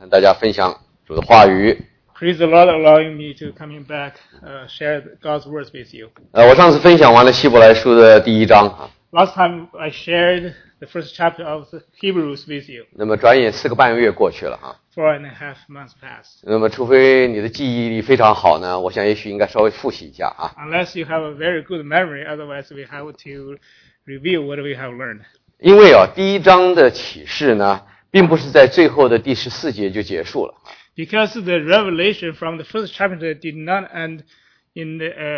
跟大家分享主的话语。 Praise the Lord, allowing me to coming back, share God's words with you. 我上次分享完了希伯来书的第1章啊。 Last time I shared the first chapter of the Hebrews with you. 那么转眼4个半月过去了啊。 4.5 months passed. 那么除非你的记忆力非常好呢，我想也许应该稍微复习一下啊。 Unless you have a very good memory, otherwise we have to review what we have learned. 因为第1章的启示呢，并不是在最后的第14节就结束了。 Because the revelation from the first chapter did not end in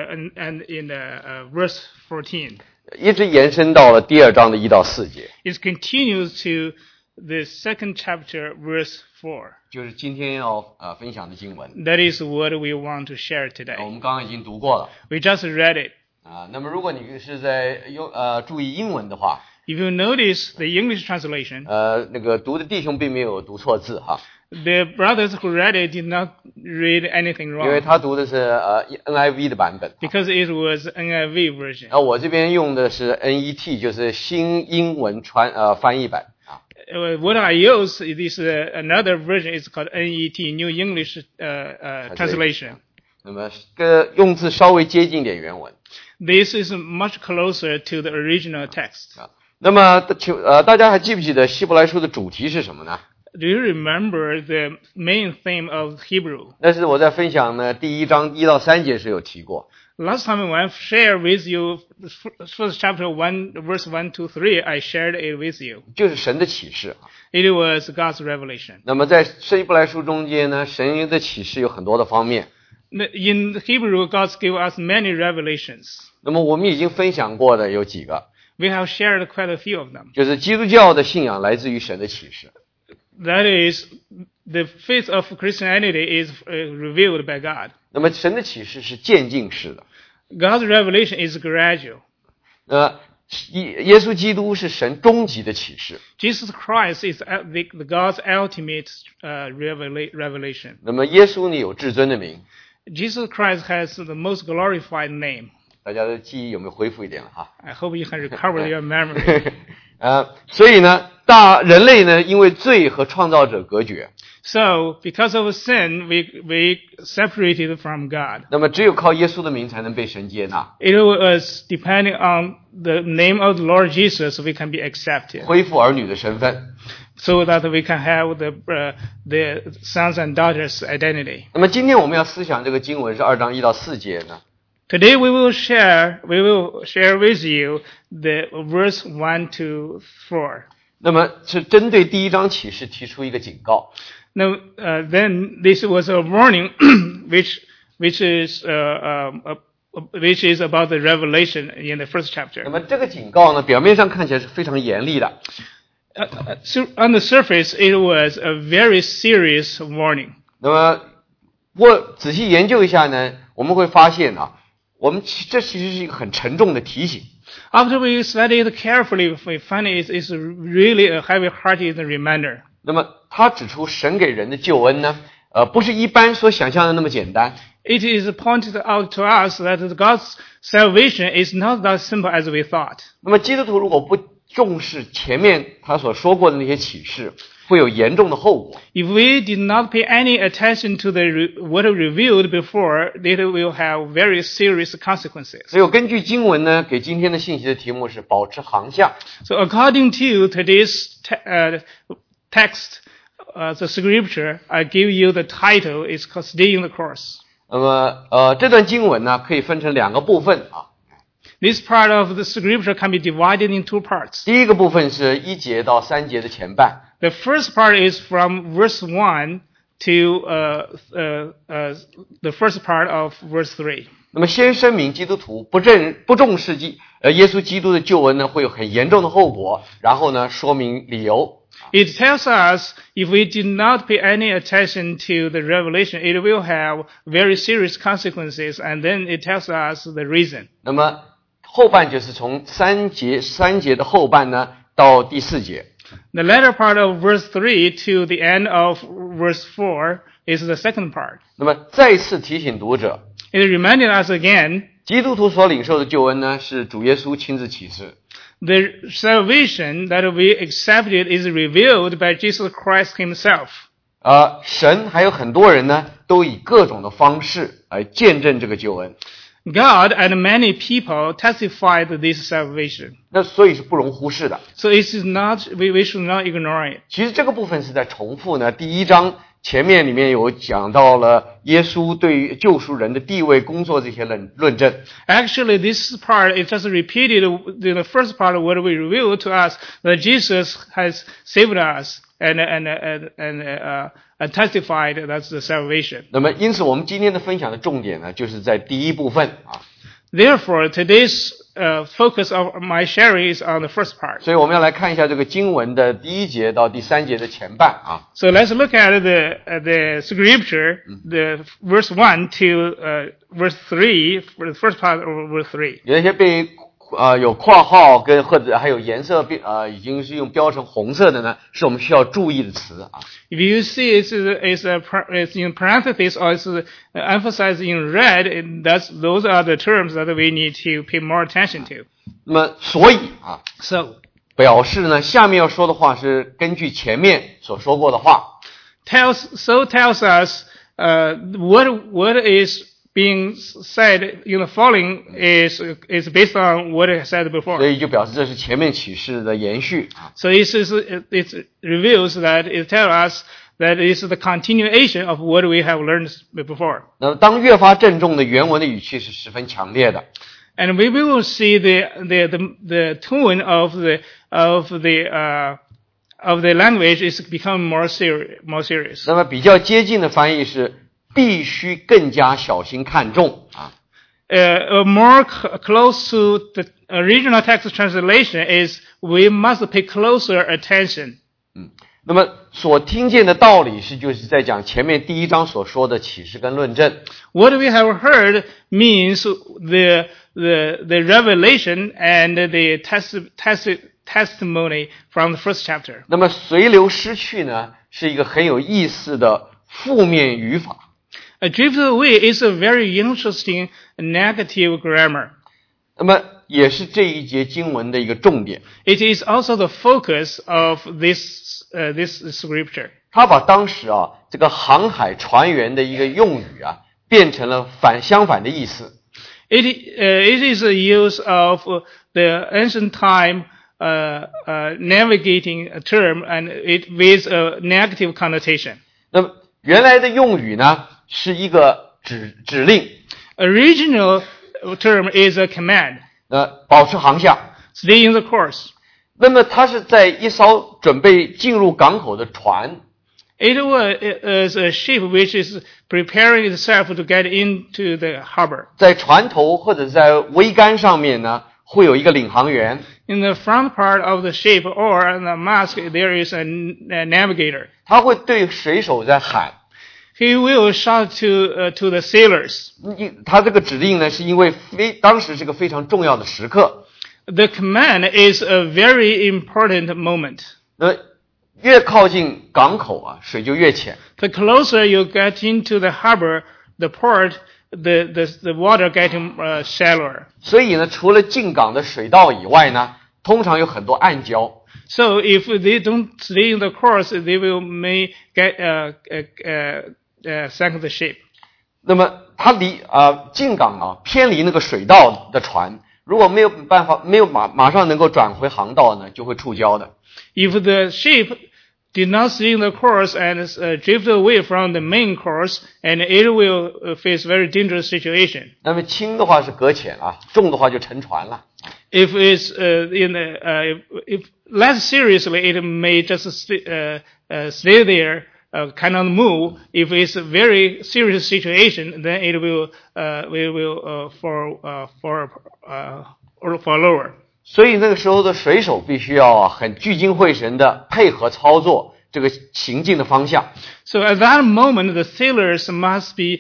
verse 14. 一直延伸到了第2章的1到4节。 It continues to the second chapter, verse 4. 就是今天要分享的经文。 That is what we want to share today. 我们刚刚已经读过了。 We just read it. 那么如果你是在注意英文的话， If you notice the English translation, 那个读的弟兄并没有读错字哈。 The brothers who read it did not read anything wrong. 因为他读的是NIV 的版本。 Because it was NIV version. 我这边用的是 NET， 就是新英文翻译版啊。 What I use is another version is called NET, New English Translation. 那么用字稍微接近点原文。 This is much closer to the original text. 那么大家还记不记得希伯来书的主题是什么呢？ Do you remember the main theme of Hebrew? 那是我在分享呢第1章1到3节时有提过。 Last time when I shared with you first chapter 1 verse 1 to 3, I shared it with you. 就是神的启示。 It was God's revelation. 那么在希伯来书中间呢，神的启示有很多的方面。 In Hebrew, God gave us many revelations. 那么我们已经分享过的有几个。 We have shared quite a few of them. 就是基督教的信仰来自于神的启示。 That is, the faith of Christianity is revealed by God. 那么神的启示是渐进式的。 God's revelation is gradual. 耶稣基督是神终极的启示。 Jesus Christ is God's ultimate revelation. 那么耶稣呢有至尊的名。 Jesus Christ has the most glorified name. 大家的记忆有没有恢复一点了哈 I hope you can recover your memory. 所以呢，人类呢因为罪和创造者隔绝。 So, because of sin, we separated from God. 那么只有靠耶稣的名才能被神接纳。 It was depending on the name of the Lord Jesus we can be accepted. 恢复儿女的身份。 So that we can have the sons and daughters identity. 那么今天我们要思想这个经文是2章1到4节呢。 Today we will share with you the verse 1 to 4. 那么是针对第1章启示提出一个警告。 Now, then this was a warning, which is about the revelation in the first chapter. 那么这个警告呢，表面上看起来是非常严厉的。 On the surface, it was a very serious warning. 那么我仔细研究一下呢，我们会发现这其实是一个很沉重的提醒。 After we study it carefully, we find it is really a heavy-hearted reminder. 那么他指出神给人的救恩呢，不是一般所想象的那么简单。 It is pointed out to us that God's salvation is not that simple as we thought. 那么基督徒如果不重视前面他所说过的那些启示，会有严重的后果。 If we did not pay any attention to what revealed before, it will have very serious consequences. 所以我根据经文呢，给今天的信息的题目是保持航向。 So according to today's text, the scripture, I give you the title is called Staying the Course. 那么这段经文呢，可以分成2个部分啊。 This part of the scripture can be divided in 2 parts. 第一个部分是1节到3节的前半。 The first part is from verse 1 to the first part of verse 3. 那么先声明基督徒不重视耶稣基督的救恩呢，会有很严重的后果，然后呢说明理由。 It tells us if we did not pay any attention to the revelation, it will have very serious consequences, and then it tells us the reason. 那么后半就是从3节的后半呢到第4节。 The latter part of verse 3 to the end of verse 4 is the second part. 那么再次提醒读者， It reminded us again, 基督徒所领受的救恩呢，是主耶稣亲自启示。 the salvation that we accepted is revealed by Jesus Christ himself. 神还有很多人呢，都以各种的方式来见证这个救恩。 God and many people testified this salvation. 那所以是不容忽视的。 So it is not, we should not ignore it. 其实这个部分是在重复呢，第一章前面里面有讲到了耶稣对于救赎人的地位、工作这些论证。 Actually, this part is just repeated in the first part of what we revealed to us that Jesus has saved us and testified that's the salvation. 那么，因此我们今天的分享的重点呢，就是在第一部分啊。 Therefore, today's focus of my sharing is on the first part. 所以我们要来看一下这个经文的第一节到第三节的前半啊。 So let's look at the scripture, the verse 1 to verse 3, for the first part of verse 3. 有一些被有括号跟或者还有颜色已经是用标成红色的呢，是我们需要注意的词啊。 If you see it's in parentheses or it's emphasized in red, those are the terms that we need to pay more attention to. 那么所以啊 So 表示呢，下面要说的话是根据前面所说过的话。 tells us what is being said in the following is based on what I said before. 所以就表示这是前面启示的延续。 So it reveals that it tells us that it is the continuation of what we have learned before. 那么当越发郑重的原文的语气是十分强烈的。 And we will see the tone of the language is becoming more serious. 那么比较接近的翻译是必须更加小心看重啊。 More close to the original text translation is we must pay closer attention. 那么所听见的道理就是在讲前面第一章所说的启示跟论证。 What we have heard means the revelation and the testimony from the first chapter. 那么随流失去呢，是一个很有意思的负面语法。 Drift away is a very interesting negative grammar. 那么也是这一节经文的一个重点。 It is also the focus of this scripture. 他把当时这个航海船员的一个用语变成了相反的意思。 It is a use of the ancient time navigating term and it with a negative connotation. 那么原来的用语呢是一个指令。 Original term is a command. 保持航向。 Stay in the course. 那么它是在一艘准备进入港口的船。 It was a ship which is preparing itself to get into the harbor. 在船头或者在桅杆上面呢，会有一个领航员。 In the front part of the ship or on the mast, there is a navigator. 他会对水手在喊。 He will shout to the sailors. 他这个指令呢，是因为当时是个非常重要的时刻。 The command is a very important moment. 越靠近港口水就越浅。 The closer you get into the harbor, the port, the water getting shallower. 所以呢，除了进港的水道以外呢，通常有很多暗礁。 So if they don't stay in the course, they may get sink the ship. 那么它进港偏离那个水道的船，如果没有马上能够转回航道呢，就会触礁的。 If the ship did not stay in the course and drift away from the main course, and it will face very dangerous situation. 那么轻的话是搁浅重的话就沉船了。 If it's if less seriously, it may just stay there, cannot move. If it's a very serious situation, then it will fall lower. 所以那个时候的水手必须要很聚精会神的配合操作这个行进的方向。 So at that moment, the sailors must be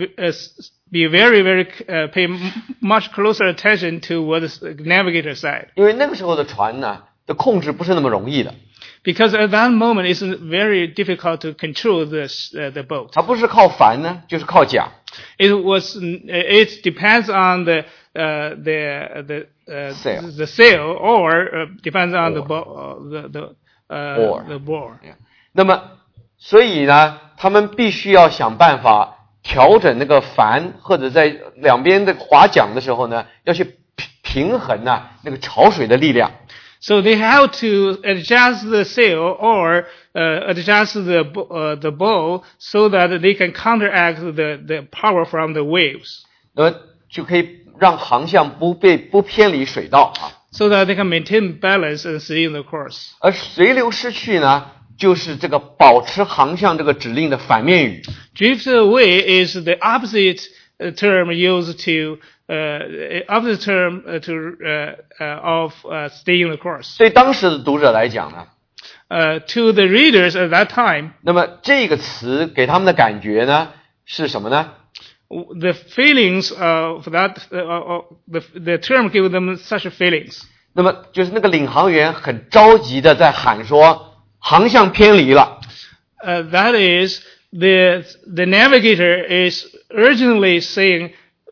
very pay much closer attention to what the navigator said. 因为那个时候的船呢的控制不是那么容易的。 Because at that moment, it's very difficult to control the boat. 它不是靠帆呢，就是靠桨。 It depends on the sail, or depends on the board. 那么所以呢，他们必须要想办法调整那个帆，或者在两边的划桨的时候呢，要去平衡那个潮水的力量。 So they have to adjust the sail or adjust the bow so that they can counteract the power from the waves. 那么就可以让航向不偏离水道啊。 So that they can maintain balance and stay in the course. 而随流失去呢，就是这个保持航向这个指令的反面语。 Drift away is the opposite term used to of stay in the course. 对当时的读者来讲呢， To the readers at that time, 那么这个词给他们的感觉呢是什么呢？ the feelings of that the term gave them such feelings. 那么就是那个领航员很着急的在喊说航向偏离了。 That is, the navigator is urgently saying,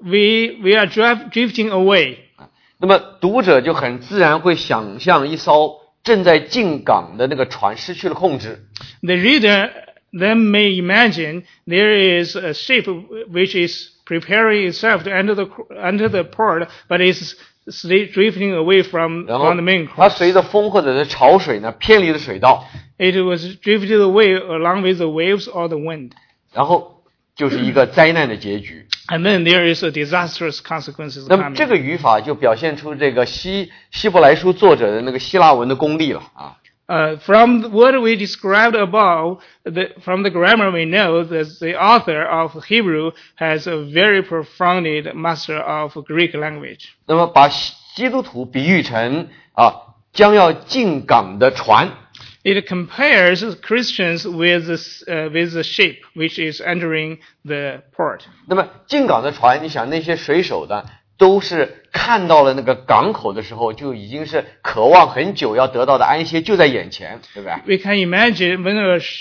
we are drifting away. 那么读者就很自然会想象一艘正在进港的那个船失去了控制。 The reader then may imagine there is a ship which is preparing itself to enter the port, but is drifting away from 然后 the main 它 course. 随着风或者是潮水呢偏离了水道， It was drifted away along with the waves or the wind. 然后就是一个灾难的结局。 And then there is a disastrous consequences 那么这 coming. 个语法就表现出这个希伯来书作者的那个希腊文的功力了啊。 From what we described above, from the grammar we know that the author of Hebrew has a very profound master of Greek language. 那么把基督徒比喻成将要进港的船。 It compares Christians with the ship which is entering the port. 那么进港的船，你想那些水手的都是看到了那个港口的时候，就已经是渴望很久要得到的安歇就在眼前，对不对？ We can imagine when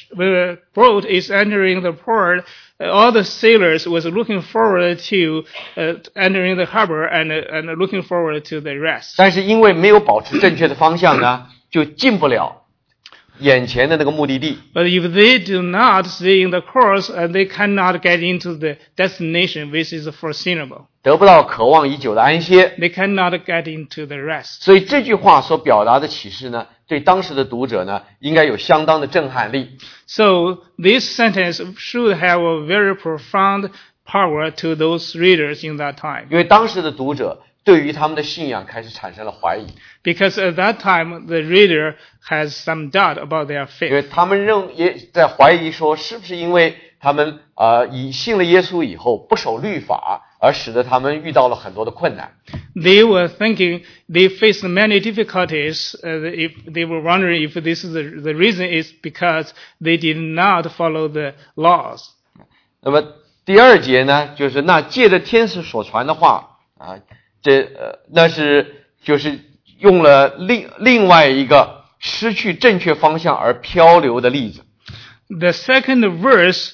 a boat is entering the port, all the sailors was looking forward to entering the harbor and looking forward to the rest. 但是因为没有保持正确的方向呢，就进不了眼前的那个目的地。 But if they do not stay in the course, they cannot get into the destination which is foreseeable. 得不到渴望已久的安歇。 They cannot get into the rest. 所以这句话所表达的启示呢，对当时的读者呢，应该有相当的震撼力。 So this sentence should have a very profound power to those readers in that time. 因为当时的读者对于他们的信仰开始产生了怀疑， Because at that time, the reader has some doubt about their 因为 faith. 他们也在怀疑说，是不是因为他们信了耶稣以后不守律法，而使得他们遇到了很多的困难。 They were thinking they faced many difficulties. If they were wondering if this is the reason is because they did not follow the laws. 那么第二节呢，就是那借着天使所传的话那是就是用了另外一个失去正确方向而漂流的例子。 The second verse,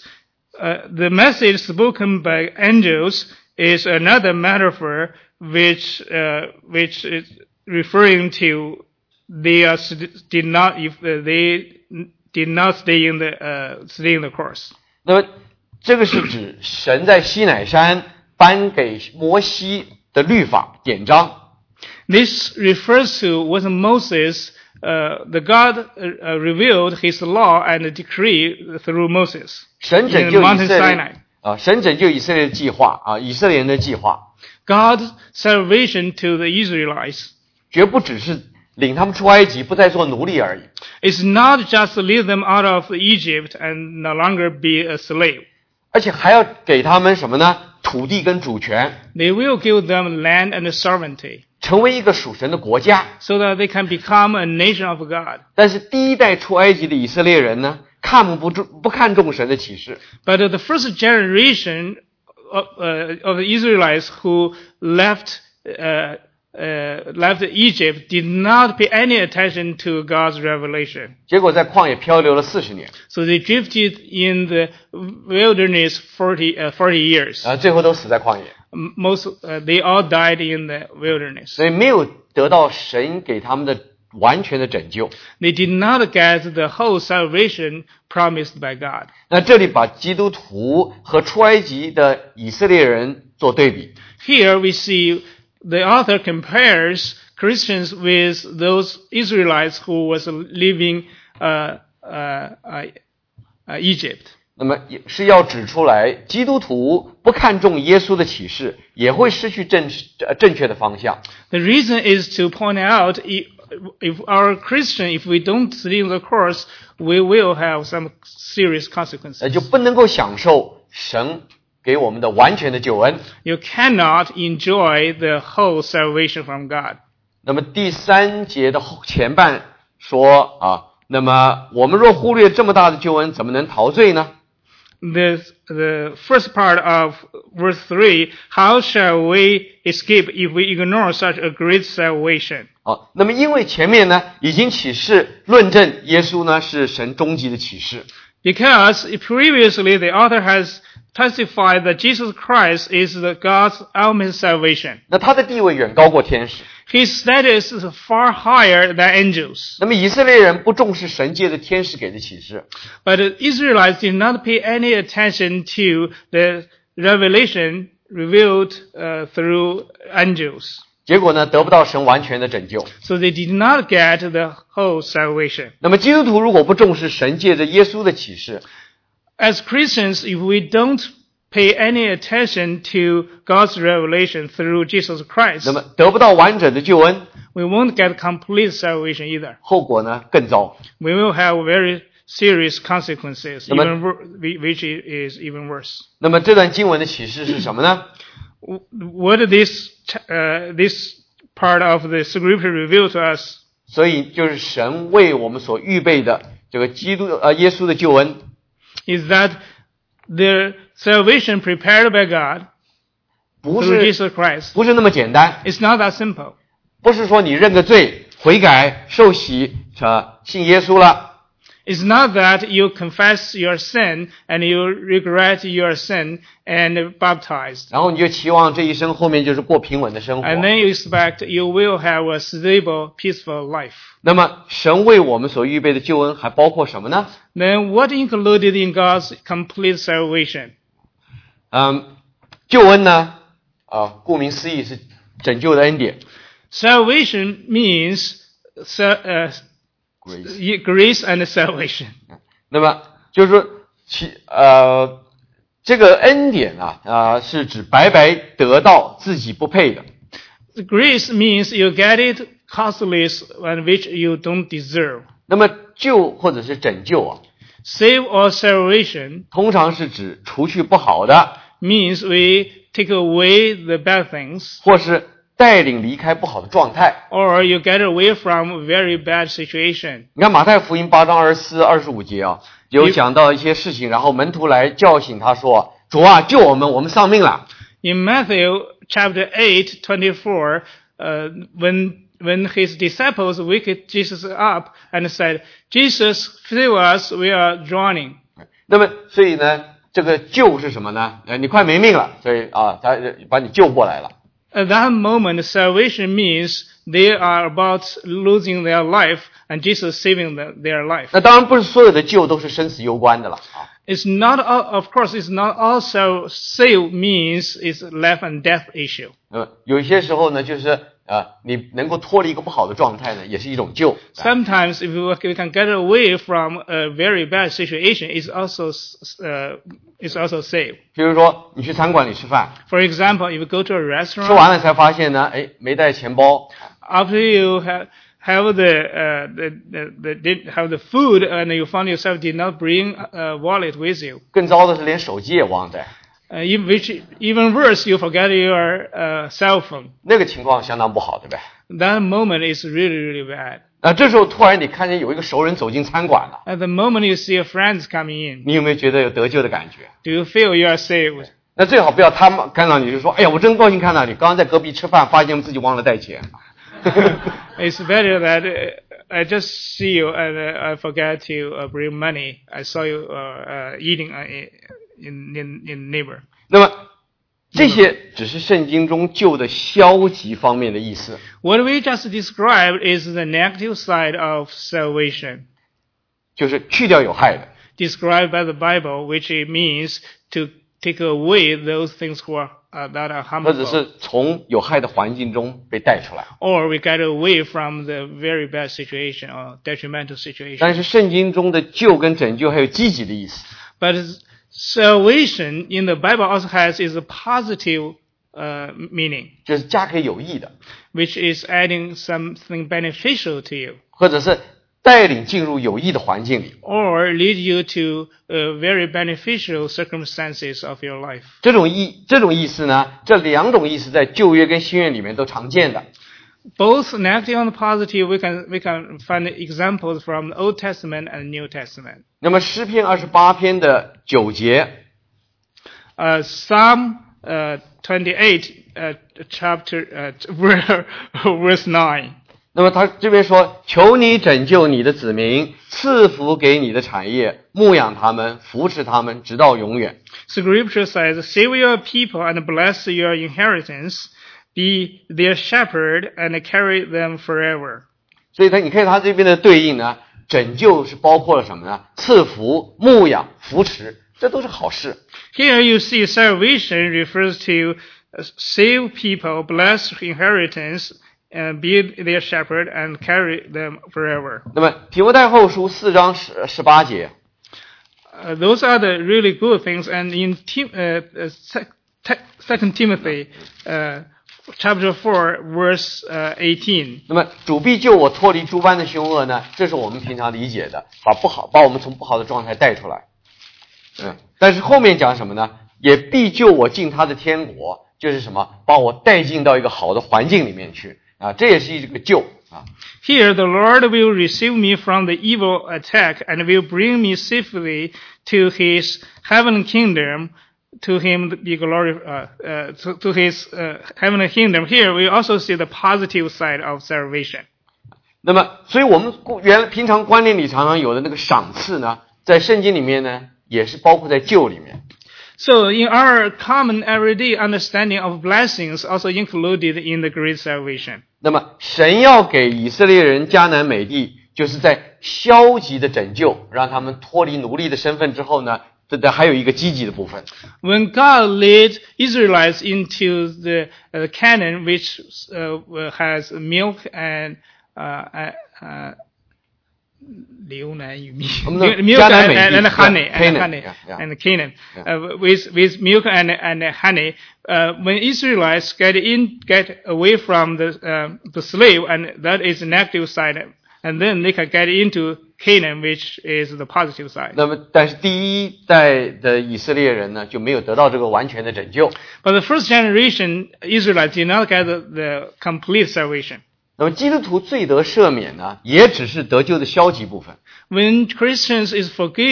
the message spoken by angels is another metaphor which is referring to they did not stay in the course. 那么这个是指神在西乃山颁给摩西的律法典章。 This refers to what Moses, the God revealed his law and decree through Moses 神拯 in 救 Mount 以色 Sinai. 列神拯救以色列的计划以色列人的计划 God's salvation to the Israelites 绝不只是领他们出埃及，不再做奴隶而已。 is not just to lead them out of Egypt and no longer be a slave. 而且还要给他们什么呢？土地跟主权， They will give them land and sovereignty 成为一个属神的国家。 so that they can become a nation of God. 但是第一代出埃及的以色列人呢，不看重神的启示， But the first generation of the Israelites who left Egypt did not pay any attention to God's revelation. 结果在旷野漂流了40年， So they drifted in the wilderness 40 years. 最后都死在旷野， They all died in the wilderness. 所以没有得到神给他们的完全的拯救。 They did not get the whole salvation promised by God. 那这里把基督徒和出埃及的以色列人做对比。 Here we see the author compares Christians with those Israelites who was living Egypt. 那么也是要指出来，基督徒不看重耶稣的启示，也会失去正确的方向。 The reason is to point out if our Christian, if we don't live the course, we will have some serious consequences. 就不能够享受神给我们的完全的救恩。 You cannot enjoy the whole salvation from God. 那么第3节的前半说那么我们若忽略这么大的救恩，怎么能逃罪呢？ The first part of verse 3, how shall we escape if we ignore such a great salvation? 那么因为前面呢已经启示论证耶稣呢是神终极的启示。 Because previously the author has testified that Jesus Christ is the God's ultimate salvation. 那他的地位远高过天使。 His status is far higher than angels. 那么以色列人不重视神界的天使给的启示， But the Israelites did not pay any attention to the revelation revealed through angels. 结果呢得不到神完全的拯救。 So they did not get the whole salvation. 那么基督徒如果不重视神界的耶稣的启示， As Christians, if we don't pay any attention to God's revelation through Jesus 那 Christ, 么得不到完整的救恩， we won't get complete salvation either. 后果呢更糟。 We will have very serious consequences, 那么 which is even worse. 那么这段经文的启示是什么呢？ What this part of the scripture reveal to us 所以就是神为我们所预备的这个耶稣的救恩， is that the salvation prepared by God 不 through 是 Jesus Christ 不是那么简单， is not that simple. 不是说你认个罪、悔改、受洗、信耶稣了。 It's not that you confess your sin and you regret your sin and baptized. 然后你就期望这一生后面就是过平稳的生活。 And then you expect you will have a stable, peaceful life. 那么神为我们所预备的救恩还包括什么呢？ Then what included in God's complete salvation? 救恩呢，顾名思义是拯救的恩典。 Salvation means grace and salvation. 那么就是说这个恩典是指白白得到自己不配的。 Grace means you get it costless and which you don't deserve. 那么救或者是拯救 Save or salvation 通常是指除去不好的， means we take away the bad things, 或是带领离开不好的状态。 or you get away from a very bad situation. 你看马太福音8章24、25节有讲到一些事情，然后门徒来叫醒他说：“主啊，救我们，我们丧命了。” In Matthew chapter 8:24, when his disciples waked Jesus up and said, "Jesus, save us, we are drowning." 那么，所以呢，这个救是什么呢？你快没命了，所以他把你救过来了。 At that moment, salvation means they are about losing their life, and Jesus saving their life. 那当然不是所有的救都是生死攸关的了 It's not, of course, it's not also save means it's life and death issue. 有些时候呢，就是你能够脱离一个不好的状态呢，也是一种救。 Sometimes, if we can get away from a very bad situation, it's also save. 比如说，你去餐馆里吃饭， For example, if you go to a 吃 restaurant, 完了才发现呢，没带钱包， after you have the food and you found yourself did not bring a wallet with you. 更糟的是连手机也忘带， Which even worse, you forget your cell phone. 那个情况相当不好，对不对？ That moment is really, really bad. 这时候突然你看见有一个熟人走进餐馆了， At the moment you see your friends coming in, 你有没有觉得有得救的感觉？ do you feel you are saved? 那最好不要他们看到你就说：“哎呀，我真高兴看到你，刚刚在隔壁吃饭，发现自己忘了带钱。” It's better that I just see you and I forget to bring money. I saw you eating in neighbor. 那么这些只是圣经中救的消极方面的意思。 What we just described is the negative side of salvation, 就是去掉有害的。 described by the Bible, which it means to take away those things that are 或者 harmful. 是从有害的环境中被带出来。 Or we get away from the very bad situation or detrimental situation. 但是圣经中的救跟拯救还有积极的意思。 But salvation in the Bible also has is a positive meaning, 就是加给有益的， which is adding something beneficial to you, 或者是带领进入有益的环境里。 or lead you to very beneficial circumstances of your life. 这种意思呢，这两种意思在旧约跟新约里面都常见的。 Both negative and positive, we can find examples from the Old Testament and New Testament. 那么诗篇28篇的9节， Psalm 28, chapter verse 9. 那么他这边说，求你拯救你的子民，赐福给你的产业，牧养他们，扶持他们，直到永远。 Scripture says, "Save your people and bless your inheritance. Be their shepherd and carry them forever." 所以你看他这边的对应呢，拯救是包括了什么呢？赐福、牧养、扶持，这都是好事。 Here you see salvation refers to save people, bless inheritance, and be their shepherd and carry them forever. 那么提摩太后书4章18节， Those are the really good things. And in 2 Timothy chapter 4, verse 18. 那么主必救我脱离诸般的凶恶呢，这是我们平常理解的，把我们从不好的状态带出来。但是后面讲什么呢？也必救我进他的天国，就是什么？把我带进到一个好的环境里面去啊，这也是一个救啊。 Here the Lord will receive me from the evil attack and will bring me safely to his heavenly kingdom. To him be glory, to his heavenly kingdom. Here we also see the positive side of salvation. 那么，所以我们平常观念里常常有的那个赏赐呢，在圣经里面呢，也是包括在救里面。 So in our common everyday understanding of blessings, also included in the great salvation. 那么，神要给以色列人迦南美地，就是在消极的拯救，让他们脱离奴隶的身份之后呢，这还有一个积极的部分。 When God led Israelites into the Canaan, which has milk and milk and honey, and Canaan, with milk and honey. When Israelites get away from the slave, and that is the negative side, and then they can get into Canaan, which is the positive side. 那么，但是第一代的以色列人呢，就没有得到这个完全的拯救。 But the first generation Israelites did not get the complete salvation. 那么基督徒罪得赦免呢，也只是得救的消极部分。 When Christians is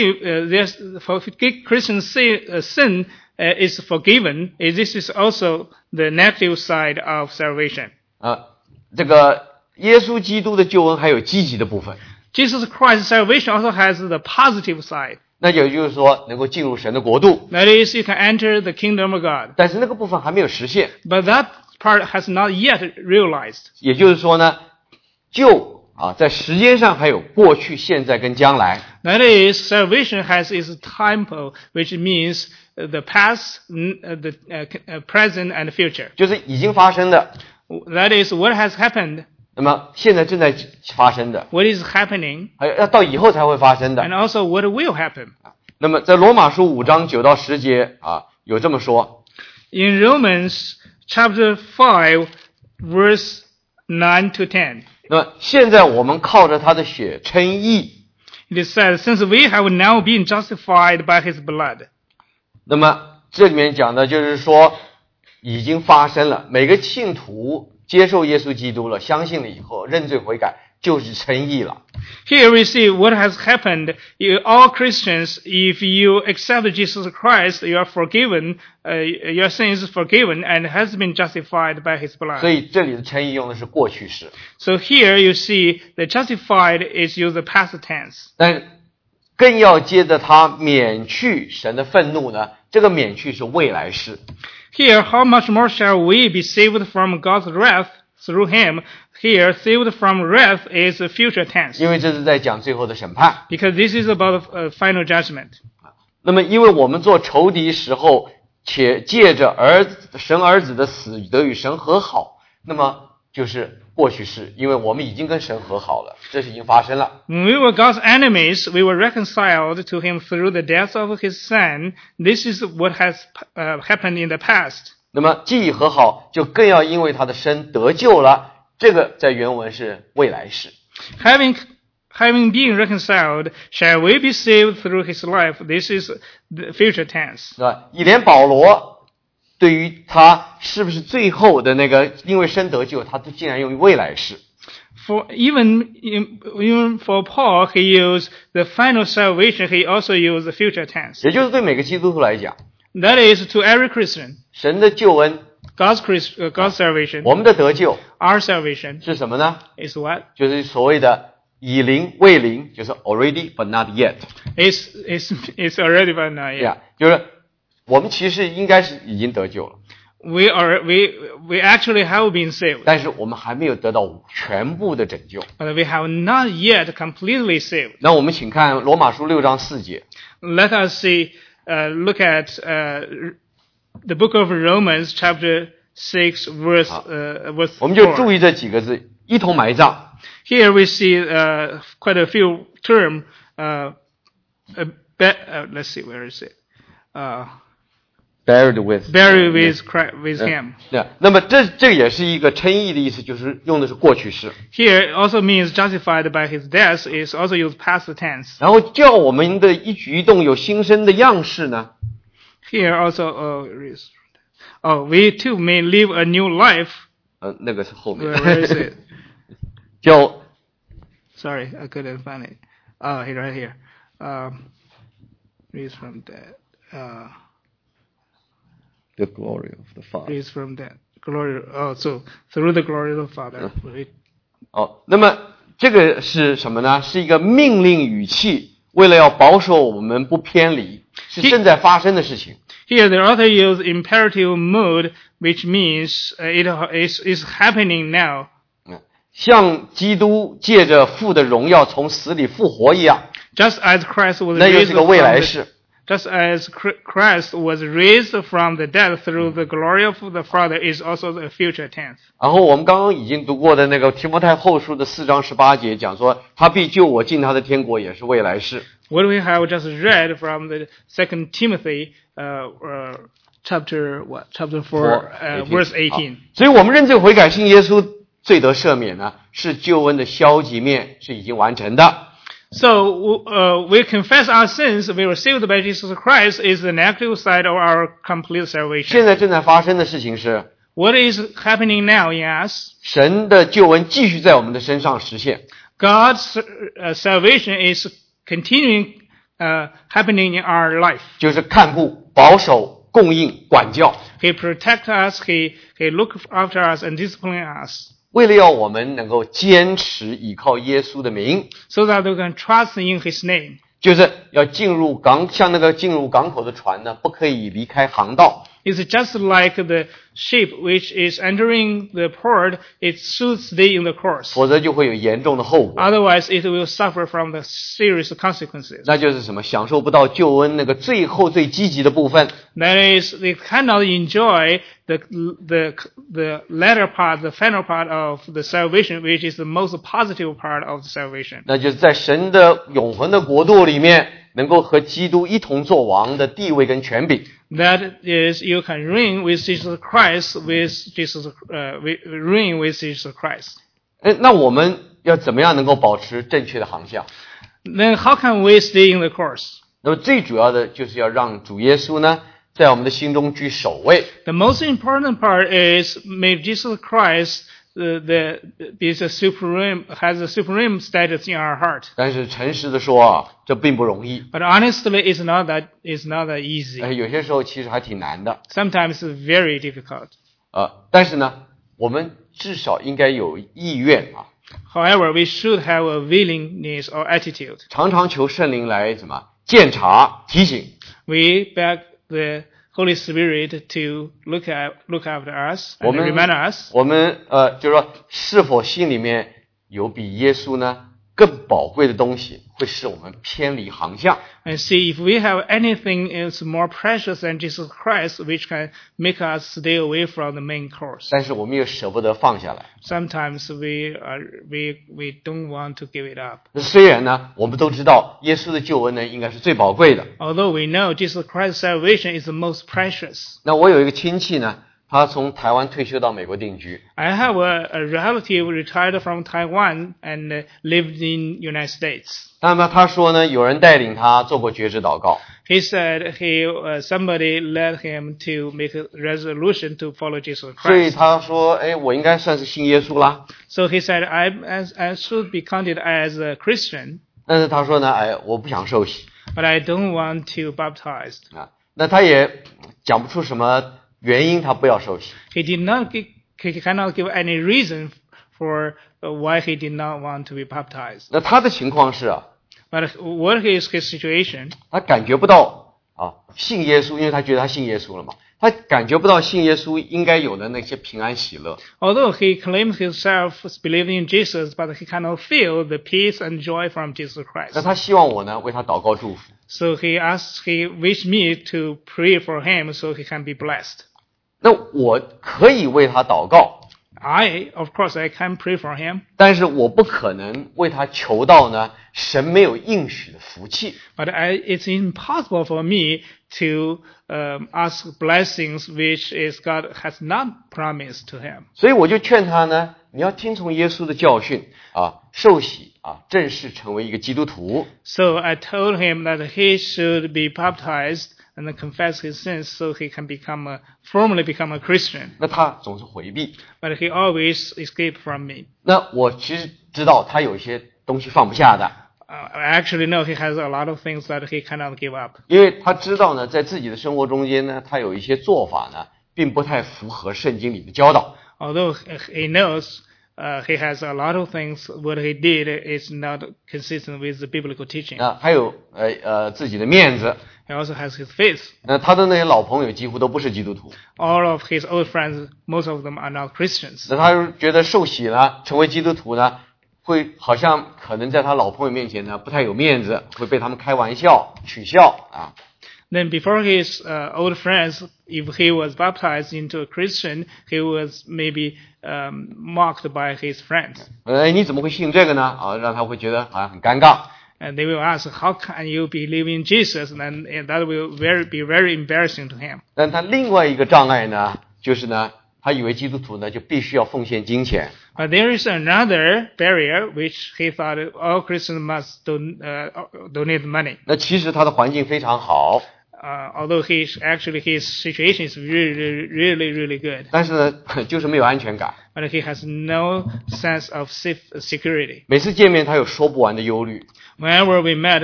Christians say sin is forgiven, this is also the negative side of salvation. 这个耶稣基督的救恩还有积极的部分。 Jesus Christ's salvation also has the positive side. 那也就是说，能够进入神的国度。 That is, you can enter the kingdom of God. 但是那个部分还没有实现。 But that part has not yet realized. 也就是说呢，救在时间上还有过去、现在跟将来。 That is, salvation has its tempo, which means the past, the present, and future. 就是已经发生的。 That is what has happened. 那么现在正在发生的。 What is happening? 还有要到以后才会发生的。 And also what will happen. 那么在罗马书5章9到10节有这么说。 In Romans chapter 5, verse 9 to 10. 那么现在我们靠着他的血称义。 It is said, since we have now been justified by his blood. 那么这里面讲的就是说，已经发生了。每个信徒接受耶稣基督了，相信了以后，认罪悔改，就是称义了。 Here we see what has happened. All Christians, if you accept Jesus Christ, you are forgiven, your sin is forgiven and has been justified by his blood. 所以这里的称义用的是过去式。 So here you see the justified is used the past tense. 但更要接着他免去神的愤怒呢，这个免去是未来式。 Here, how much more shall we be saved from God's wrath through him? Here, saved from wrath is a future tense. 因为这是在讲最后的审判。 Because this is about final judgment. 那么因为我们做仇敌时候，且借着神儿子的死得与神和好，那么就是过去式，因为我们已经跟神和好了，这是已经发生了。 When we were God's enemies, we were reconciled to him through the death of his son. This is what has happened in the past. 那么既已和好，就更要因为他的生得救了。这个在原文是未来式。 Having been reconciled, shall we be saved through his life? This is the future tense. 是吧？以连保罗对于他是不是最后的那个因为生得救，他都竟然用未来式。 For even for Paul, he used the final salvation. He also used the future tense. 也就是对每个基督徒来讲， That is to every Christian. 神的救恩， God's salvation, 我们的得救 our salvation 是什么呢？ is what? 就是所谓的以灵为灵，就是 already but not yet。 It's already but not yet. Yeah， 就是我们其实应该是已经得救了， We actually have been saved, 但是我们还没有得到全部的拯救。 but we have not yet completely saved. 那我们请看罗马书6章4节。 Let us look at the book of Romans, chapter 6, verse 我们就注 4. 意这几个字，一同埋葬。 Here we see quite a few terms. Let's see, where is it? Buried with Buried with him. 对，那么这也是一个称义的意思，就是用的是过去式。 Here it also means justified by his death. Is also used past tense. 然后叫我们的一举一动有新生的样式呢， Here also, we too may live a new life. 那个是后面 Where is it? 叫 Sorry, I couldn't find it. Oh, right here. Reads from that. the glory of the Father。 Reads from that. Glory. So through the glory of the Father. 那么这个是什么呢？是一个命令语气，为了要保守我们不偏离，是正在发生的事情。 Here the author used imperative mood, which means it is happening now. 像基督借着父的荣耀从死里复活一样， Just as Christ was 那又 raised 是个未来式。 Just as Christ was raised from the dead through the glory of the Father is also the future tense. 然后我们刚刚已经读过的那个提摩太后书的4章18节讲说，他必救我进他的天国，也是未来式。 What we have just read from the 2 Timothy chapter 4 verse 18. 所以我们认罪悔改信耶稣罪得赦免呢，是救恩的消极面，是已经完成的。 So we confess our sins. We were saved by Jesus Christ is the negative side of our complete salvation. 现在正在发生的事情是， What is happening now in us? 神的救恩继续在我们的身上实现。 God's salvation is continuing happening in our life. 就是看顾、保守、供应、管教， He protects us. He look after us and discipline us, 为了要我们能够坚持依靠耶稣的名， so that we can trust in His name. 就是要进入港，像那个进入港口的船呢，不可以离开航道。 It's just like the ship which is entering the port. It should stay in the course. 否则就会有严重的后果。 Otherwise, it will suffer from the serious consequences. 那就是什么？享受不到救恩那个最后最积极的部分。 That is, they cannot enjoy the latter part, the final part of the salvation, which is the most positive part of the salvation. 那就是在神的永恒的国度里面，能够和基督一同作王的地位跟权柄。 That is, you can reign with Jesus Christ, reign with Jesus Christ. 那我们要怎么样能够保持正确的航向？ Then how can we stay in the course? 那么最主要的就是要让主耶稣呢，在我们的心中居首位。 The most important part is make Jesus Christ has a supreme status in our heart. 但是诚实的说啊，这并不容易。 But honestly, it's not that easy. 有些时候其实还挺难的。 Sometimes it's very difficult. 但是呢，我们至少应该有意愿啊， However, we should have a willingness or attitude. 常常求圣灵来什么鉴察提醒。 We beg the Holy Spirit to look after us 我 and 们 remind us. 我们就是说，是否心里面有比耶稣呢更宝贵的东西，会使我们偏离航向？ And see if we have anything is more precious than Jesus Christ, which can make us stay away from the main course. 但是我们又舍不得放下来。 Sometimes we don't want to give it up. 虽然呢，我们都知道耶稣的救恩呢，应该是最宝贵的。 Although we know Jesus Christ's salvation is the most precious. 那我有一个亲戚呢，他从台湾退休到美国定居。 I have a relative retired from Taiwan and lived in United States. 那么他说呢，有人带领他做过觉知祷告。 He said somebody led him to make a resolution to follow Jesus 所以 Christ. 他说，我应该算是信耶稣啦。 So he said, I should be counted as a Christian, 但是他说呢，我不想受洗 but I don't want to baptize. 啊。那他也讲不出什么原因，他不要受洗。 He cannot give any reason for why he did not want to be baptized. 那他的情况是啊， But what is his situation? 他感觉不到信耶稣，因为他觉得他信耶稣了嘛，他感觉不到信耶稣应该有的那些平安喜乐。 Although he claims himself as believing in Jesus, but he cannot feel the peace and joy from Jesus 那 Christ. 他希望我呢为他祷告祝福。 So he wished me to pray for him so he can be blessed. 那我可以为他祷告， Of course, I can pray for him, 但是我不可能为他求到呢神没有应许的福气。 but it's impossible for me to ask blessings which is God has not promised to him. 所以我就劝他呢，你要听从耶稣的教训受洗正式成为一个基督徒。 So I told him that he should be baptized and then confess his sins so he can formally become a Christian. 那他总是回避。 But he always escaped from me. 那我其实知道他有一些东西放不下的， I actually know he has a lot of things that he cannot give up. 因为他知道呢，在自己的生活中间呢，他有一些做法呢，并不太符合圣经里的教导。 Although he knows he has a lot of things, what he did is not consistent with the biblical teaching. 还有自己的面子。 He also has his faith. 他的那些老朋友几乎都不是基督徒。 All of his old friends, most of them are not Christians. 那他觉得受洗呢，成为基督徒呢，会好像可能在他老朋友面前呢不太有面子，会被他们开玩笑、取笑啊。 Then before his old friends, if he was baptized into a Christian, he was maybe mocked by his friends. 你怎么会信这个呢？让他会觉得好像很尴尬。 And they will ask, how can you believe in Jesus? And that will be very embarrassing to him. 但他另外一个障碍呢，就是呢，他以为基督徒呢就必须要奉献金钱。 But there is another barrier which he thought all Christians must donate money. 那其实他的环境非常好， Although his situation is really good. 但是呢，就是没有安全感。 But he has no sense of security. 每次见面，他有说不完的忧虑。 Whenever we met,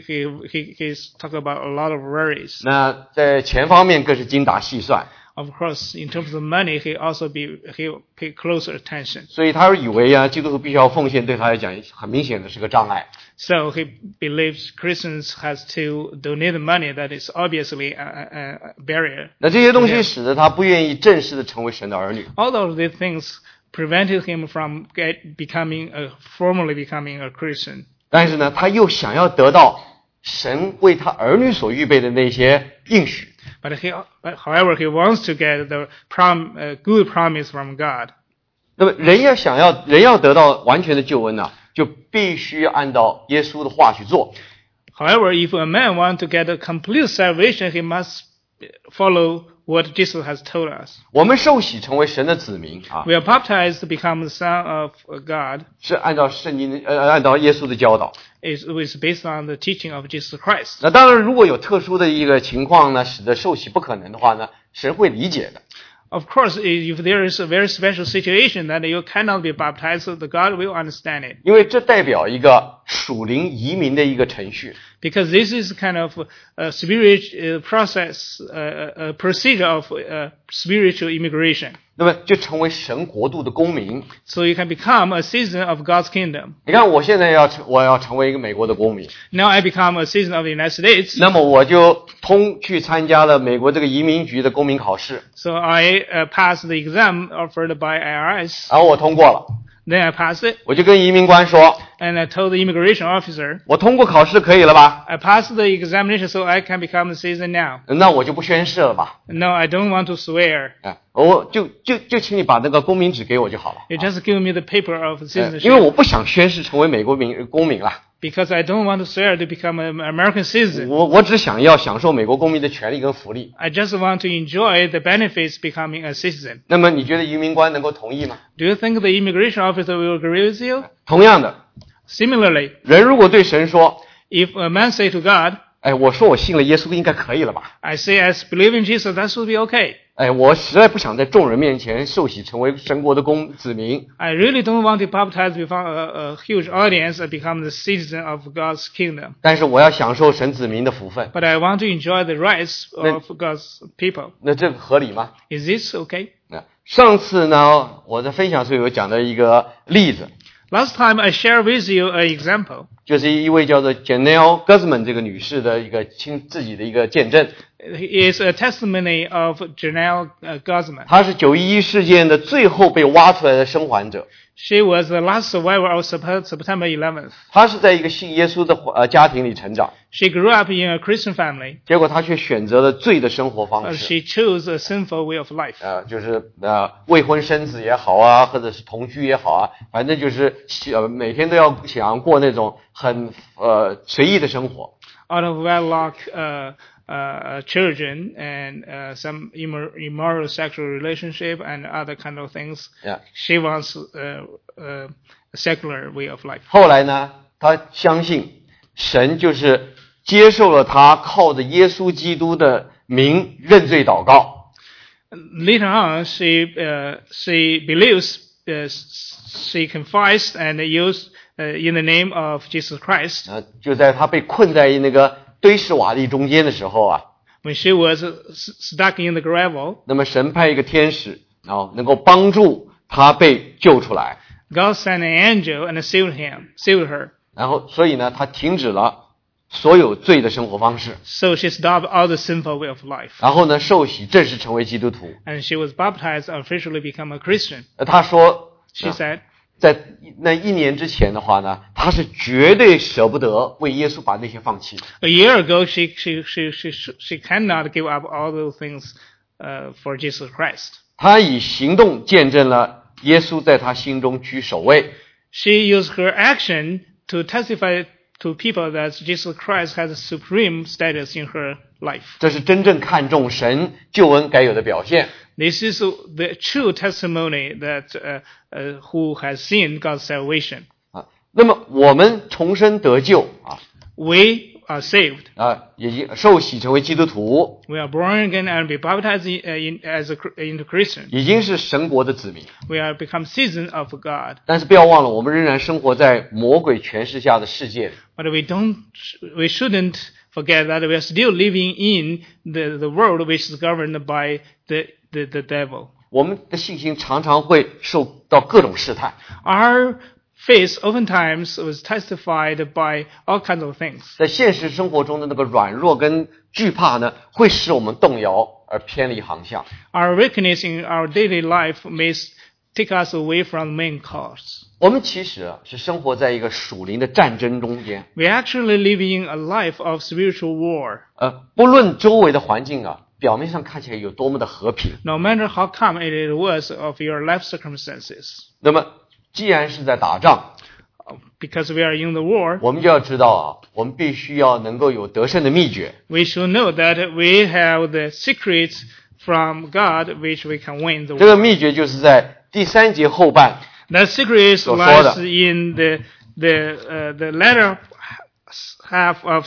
he's talking about a lot of worries. 那在钱方面更是精打细算。 Of course, in terms of money, he'll pay closer attention. 所以他以为基督徒必须要奉献，对他来讲很明显的是个障碍。 So he believes Christians has to donate money. That is obviously a barrier. 那这些东西使得他不愿意正式的成为神的儿女。 All of these things prevented him from formally becoming a Christian. 但是呢，他又想要得到神为他儿女所预备的那些应许。 But however, he wants to get the good promise from God. 那么人要得到完全的救恩呢，就必须按照耶稣的话去做。 However, if a man wants to get a complete salvation, he must follow what Jesus has told us. 我们受洗成为神的子民 We are baptized to become the son of God. 是按照圣经按照耶稣的教导。 It is based on the teaching of Jesus Christ. 那当然，如果有特殊的一个情况呢，使得受洗不可能的话呢，神会理解的。 Of course, if there is a very special situation that you cannot be baptized, the God will understand it. 因为这代表一个属灵移民的一个程序。 Because this is kind of a spiritual process, a procedure of spiritual immigration. 那么就成为神国度的公民。 So you can become a citizen of God's kingdom. 你看，我现在我要成为一个美国的公民， Now I become a citizen of the United States. 那么我就去参加了美国这个移民局的公民考试， So I passed the exam offered by IRS. 然后我通过了， Then I passed it, 我就跟移民官说， and I told the immigration officer, 我通过考试可以了吧？ I passed the examination, so I can become a citizen now. 那我就不宣誓了吧？ No, I don't want to swear. 我就请你把那个公民纸给我就好了。 You just give me the paper of 因为 citizenship. 我不想宣誓成为美国公民了， Because I don't want to swear to become an American citizen. 我只想要享受美国公民的权利跟福利。 I just want to enjoy the benefits becoming a citizen. 那么你觉得移民官能够同意吗？ Do you think the immigration officer will agree with you? 同样的， Similarly, 人如果对神说， if a man say to God, 我说我信了耶稣应该可以了吧？ I say I believe in Jesus, that should be okay. 我实在不想在众人面前受洗成为神国的子民。 I really don't want to baptize before a huge audience and become the citizen of God's kingdom. 但是我要享受神子民的福分。 But I want to enjoy the rights of God's people. 那这个合理吗？ Is this okay? 上次呢，我在分享时有讲的一个例子， Last time I shared with you an example. 就是一位叫做 Janelle Guzman 这个女士的一个自己的一个见证。 It is a testimony of Janelle Guzman. 她是911事件的最后被挖出来的生还者。 She was the last survivor of September 11th. 她是在一个信耶稣的家庭里成长， She grew up in a Christian family, 结果她却选择了罪的生活方 but 式。 she chose a sinful way of life. 就是未婚生子也好啊，或者是同居也好啊，反正就是每天都要想过那种很随意的生活。 Out of wedlock children and some immoral sexual relationship and other kind of things. Yeah. She wants a secular way of life. 后来呢，她相信神就是接受了她靠着耶稣基督的名认罪祷告。 Later on, she believes she confessed and used in the name of Jesus Christ. 就在她被困在那个堆石瓦砾中间的时候啊， When she was stuck in the gravel, 那么神派一个天使，然后能够帮助她被救出来。 God sent an angel and saved her. 然后，所以呢，她停止了所有罪的生活方式。 So she stopped all the sinful way of life. 然后呢，受洗正式成为基督徒。 And she was baptized and officially become a Christian. 她说， She said, 在那1年之前的话呢，她是绝对舍不得为耶稣把那些放弃。 a year ago, she cannot give up all those things for Jesus Christ. 她以行动见证了耶稣在她心中居首位。 She used her action to testify to people that Jesus Christ has a supreme status in her life. 这是真正看重神救恩该有的表现。 This is the true testimony that who has seen God's salvation. 那么我们重生得救 We are saved. 已经受洗成为基督徒， We are born again and be baptized into Christian. 已经是神国的子民。 We are become citizens of God. 但是不要忘了，我们仍然生活在魔鬼权势下的世界里。 But we shouldn't forget that we are still living in the world which is governed by the devil. 我们的信心常常会受到各种试探。 Our faith oftentimes was testified by all kinds of things. 在现实生活中的那个软弱跟惧怕呢，会使我们动摇而偏离航向。 Our weakness in our daily life may take us away from the main course. 我们其实是生活在一个属灵的战争中间。 We actually live in a life of spiritual war. 不论周围的环境表面上看起来有多么的和平， No matter how calm it was of your life circumstances. 那么既然是在打仗， Because we are in the war, 我们就要知道我们必须要能够有得胜的秘诀。 we should know that we have the secrets from God which we can win the 这个 war. 秘诀就是在第3节后半 That secret 所说的。 lies in the latter half of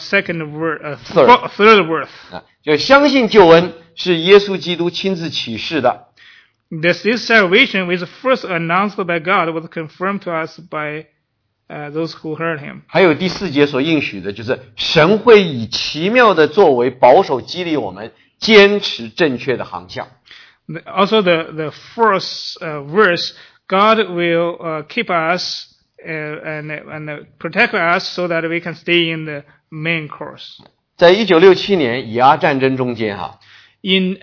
third verse. 就相信救恩是耶稣基督亲自启示的。 This salvation was first announced by God, was confirmed to us by those who hurt him. 还有第4节所应许的，就是神会以奇妙的作为保守激励我们，坚持正确的航向。 Also, the first verse, God will keep us and protect us so that we can stay in the main course. 在1967年以阿战争中间 In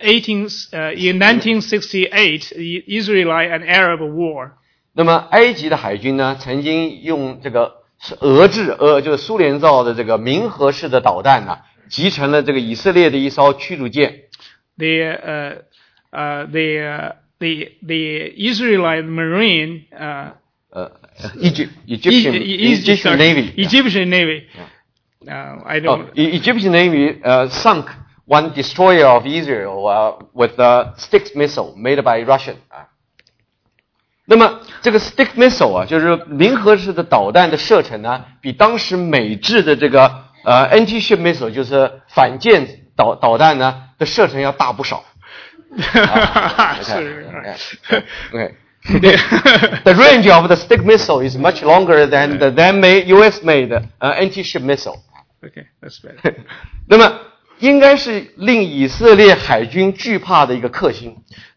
1968, Israelite and Arab War. 那么埃及的海军呢，曾经用这个就是苏联造的这个冥河式的导弹呢，击沉了这个以色列的一艘驱逐舰。 The Israelite Marine Egyptian Navy. Egyptian Navy. I don't. Egyptian Navy sunk one destroyer of Israel with a Styx missile made by Russian 那么这个 Styx missile 就是冥河式的导弹的射程呢，比当时美制的这个anti-ship missile 就是反舰导弹呢的射程要大不少。Okay. The range of the Styx missile is much longer than the US-made anti-ship missile. Okay, that's better. 那么应该是令以色列海军惧怕的一个克星。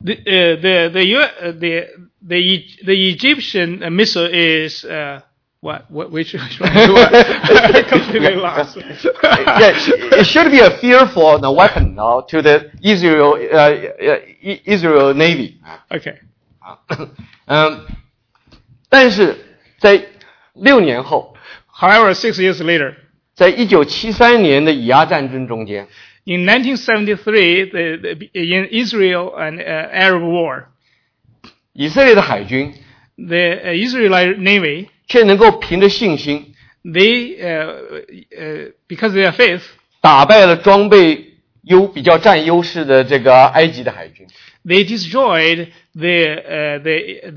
The Egyptian missile is which one? Completely lost. Yeah, it should be a fearful weapon to the Israel Navy. Okay. 但是在6年后 However, 6 years later, 在1973年的以阿战争中间 in 1973, in Israel and Arab War, 以色列的海军 the Israelite Navy 却能够凭着信心 they because of their faith 打败了装备比较占优势的这个埃及的海军 they destroyed the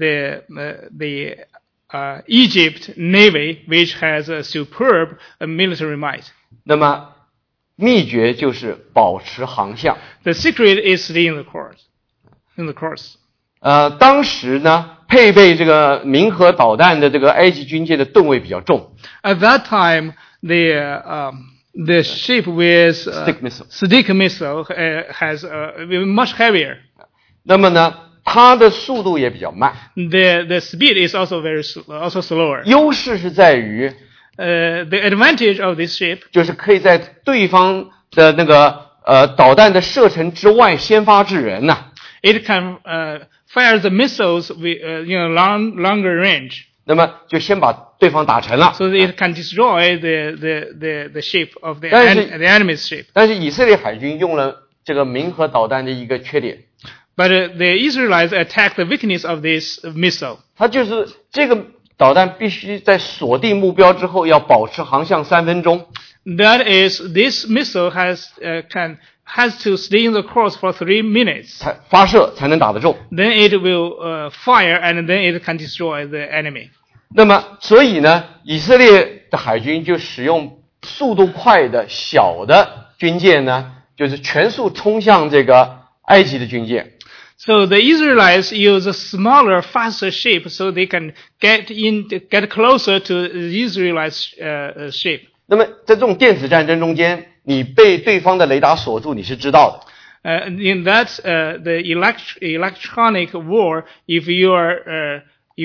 Egypt Navy, which has a superb military might. 那么秘诀就是保持航向。 The secret is staying in the course. 当时呢，配备这个冥河导弹的这个埃及军舰的吨位比较重。 At that time, the ship with Styx missile has much heavier. 那么呢，它的速度也比较慢。 The speed is also also slower. 优势是在于 the advantage of this ship 就是可以在对方的那个导弹的射程之外先发制人呐。 It can fire the missiles with longer range. 那么就先把对方打沉了。 So it can destroy the ship of the enemy's ship. 但是以色列海军用了这个冥河导弹的一个缺点。 But the Israelites attacked the weakness of this missile. 它就是这个导弹必须在锁定目标之后要保持航向3分钟。 That is, this missile has to stay in the course for 3 minutes. 才发射才能打得中。 Then it will fire, and then it can destroy the enemy. 那么，所以呢，以色列的海军就使用速度快的小的军舰呢，就是全速冲向这个埃及的军舰。 So the Israelites use a smaller, faster ship so they can get closer to the Israelites' ship. 那么在这种电子战争中间，你被对方的雷达锁住，你是知道的。 In that the electronic war, if you are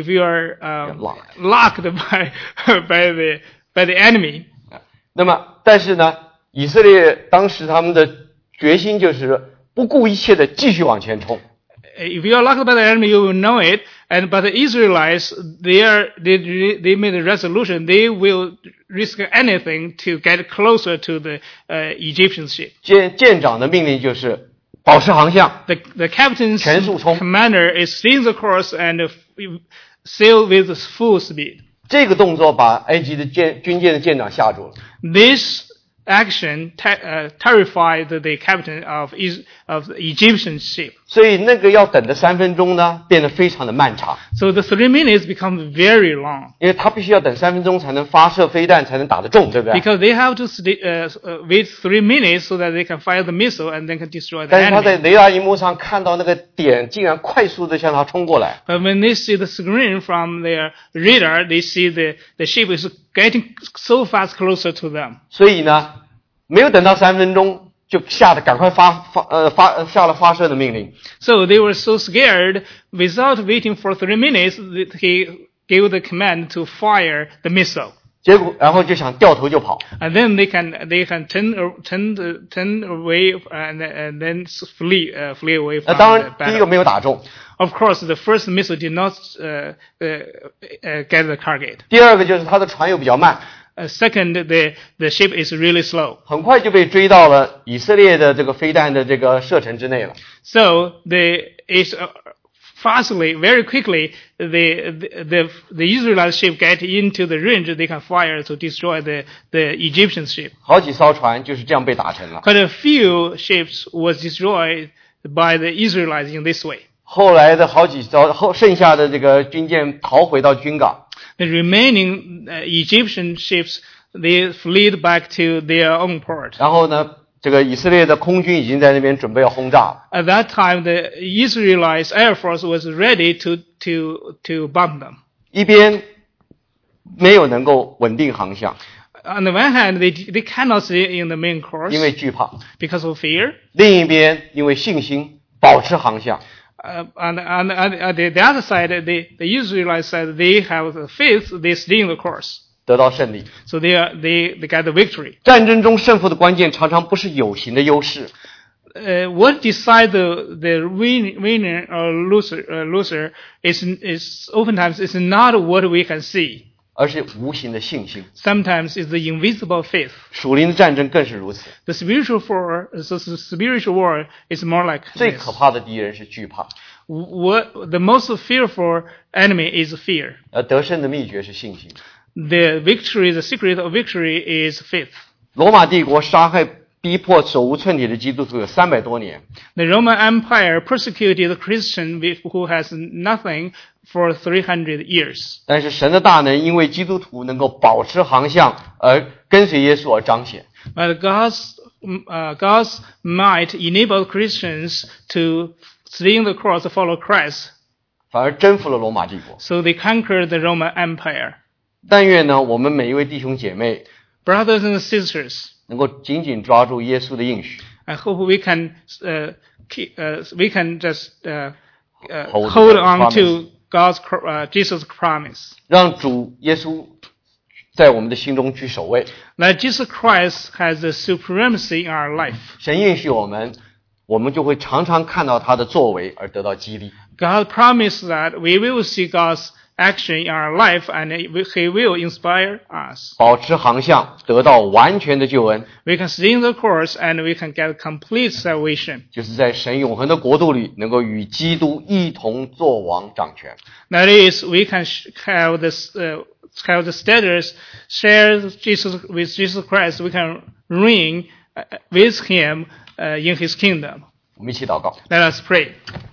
locked by the enemy. 那么，但是呢，以色列当时他们的决心就是不顾一切的继续往前冲。 If you are locked by the enemy, you will know it. But the Israelites, they made a resolution. They will risk anything to get closer to the Egyptian ship. 舰长的命令就是保持航向。 The captain's 全速冲。 commander is staying the course and sail with full speed. 这个动作把埃及的军舰的舰长吓住了。 This action terrified the captain of of the Egyptian ship. 所以那个要等的3分钟呢，变得非常的漫长， So the 3 minutes become very long 因为他必须要等3分钟才能发射飞弹，才能打得中，对不对？ because they have to wait 3 minutes so that they can fire the missile and then can destroy the 但是他在 enemy. 雷达荧幕上看到那个点竟然快速的向他冲过来， But when they see the screen from their radar, they see the ship is getting so fast closer to them. 所以呢，没有等到3分钟，就吓得赶快下了发射的命令。 So they were so scared, without waiting for 3 minutes, he gave the command to fire the missile. 结果，然后就想掉头就跑， And then they can turn away and then flee away 那 from 当 the 然第一个 battle. 没有打中， Of course, the first missile did not get the target. 第二个就是他的船又比较慢， Second, the ship is really slow. 很快就被追到了以色列的这个飞弹的这个射程之内了。 So very quickly, the Israelite ship get into the range they can fire to destroy the Egyptian ship. 好几艘船就是这样被打沉了。 Quite a few ships was destroyed by the Israelites in this way. 后来的好几艘剩下的这个军舰逃回到军港， The remaining Egyptian ships, they fled back to their own port. 然后呢，这个以色列的空军已经在那边准备要轰炸了。 At that time, the Israelites Air Force was ready to bomb them. 一边没有能够稳定航向， On the one hand, they cannot stay in the main course 因为惧怕； because of fear. 另一边因为信心保持航向。 On the other side, the Israelites said they have the faith, they stay in the course. 得到胜利。 So they got the victory. 战争中胜负的关键常常不是有形的优势， What decide the winner or loser is oftentimes is not what we can see. 而是无形的信心。 Sometimes it's the invisible faith. 属灵的战争更是如此。 The spiritual war is more like 最 this. 可怕的敌人是惧怕， The most fearful enemy is fear. 而得胜的秘诀是信心。 The secret of victory is faith. 罗马帝国杀害逼迫手无寸铁的基督徒有300多年， The Roman Empire persecuted the Christian who has nothing for 300 years. 但是神的大能因为基督徒能够保持航向而跟随耶稣而彰显。 But God's might enabled Christians to stay in the cross to follow Christ. 反而征服了罗马帝国。 So they conquered the Roman Empire. 但愿呢，我们每一位弟兄姐妹 Brothers and sisters, 能够紧紧抓住耶稣的应许， I hope we can just Hold hold the on promise. to Jesus' promise. 让主耶稣在我们的心中居首位。 That Jesus Christ has the supremacy in our life. 神应许我们，我们就会常常看到他的作为而得到激励。 God promised that we will see God's action in our life and He will inspire us. 保持航向，得到完全的救恩， We can stay in the course and we can get complete salvation. 就是在神永恒的国度里，能够与基督一同作王掌权。 That is, we can have the status, share Jesus with Jesus Christ. We can reign with Him in His kingdom. 我们一起祷告。 Let us pray.